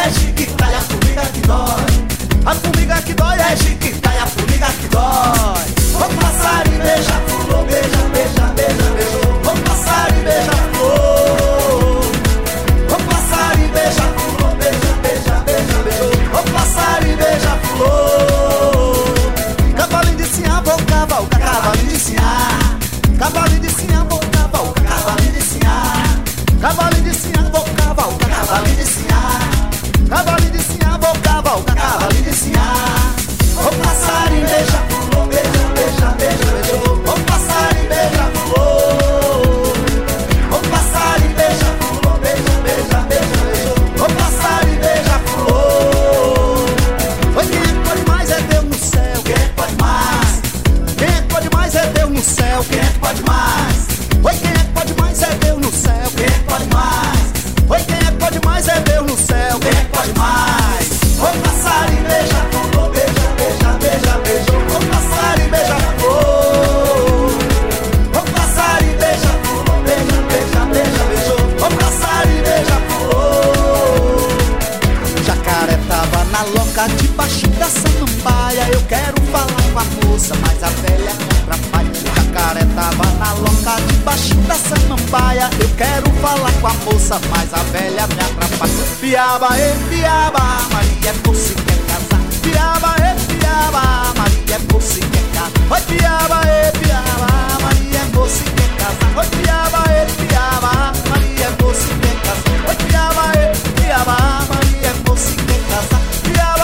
é chiquita e a formiga que dói. A formiga que dói é chiquita e a formiga que dói. O passarinho beija-flor, beija, beija, beija, beijou. O passarinho beija-flor. O passarinho beija-flor, beija, beija, beija, beijou. O passarinho beija-flor. Cavalinho de Sião, vou cavalgar, cavalinho de Sião. Cavalinho de Sião, vou cavalgar, cavalinho de Sião. Cavalinho de Sião, vou cavalgar, cavalinho de Sião. Cavalinho de Sião, vou cavalgar, cavalinho de Sião. O passarinho beija-flor, beija, beija, beija, beijou. O passarinho beija-flor. O passarinho beija-flor, beija, beija, beija, beijou. O passarinho beija-flor. Oi, quem é que pode mais é Deus no céu. Quem é que pode mais? Quem é que pode mais é Deus no céu. Quem é que pode mais? Oi, quem é que pode mais é Deus no céu. Quem é que pode mais? Oi, quem é que pode mais é Deus no céu. Quem é que pode mais? O passarinho beija-flor, beija, beija, beija, beijou. O passarinho beija-flor. O passarinho beija-flor, beija, beija, beija, beijou. O passarinho beija-flor. Jacaré tava na loca debaixo da samambaia. Eu quero falar com a moça, mas a velha me atrapalha. Jacaré tava na loca debaixo da samambaia. Eu quero falar com a moça, mas a velha me atrapalha. Piaba, piaba, Maria Pussy quer casar. Piaba, Maria Pussy quer casar. Oi, piaba, Maria Pussy quer casar. Oi, piaba, Maria Pussy quer casar. Oi, piaba, Maria Pussy quer casar. Piaba,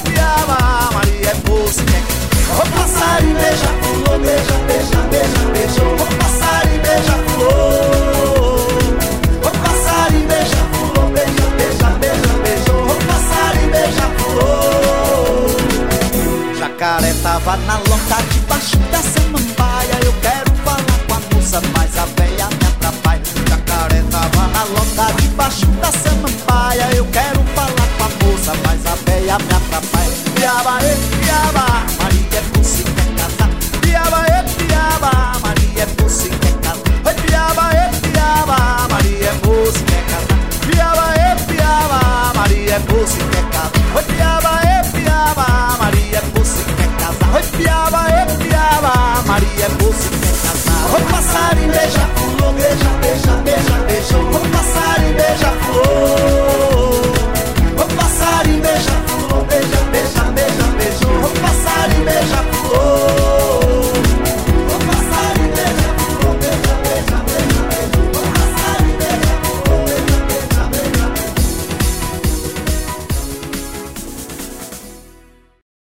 Maria Pussy quer casar. O passarinho beija-flor, beija, beija, beija, beijou. O passarinho beija-flor. O passarinho beija-flor, beija, beija, beija, beijou. O passarinho beija-flor. Jacaré tava na loca debaixo da samambaia. Eu quero falar com a moça, mas a velha me atrapalha. Jacaré tava na loca debaixo da samambaia. Eu quero falar com a moça, mas a velha me atrapalha. Piaba, Maria Pussy quer casar. Piaba, Maria Pussy quer casar. Oi, piaba, Maria Pussy quer casar. Piaba, Maria Pussy quer casar. Oi, piaba, Maria Pussy quer casar. Oi, piaba, Maria Pussy quer casar. O passarinho beija-flor, beija, beija, beija, beijou. O passarinho beija-flor.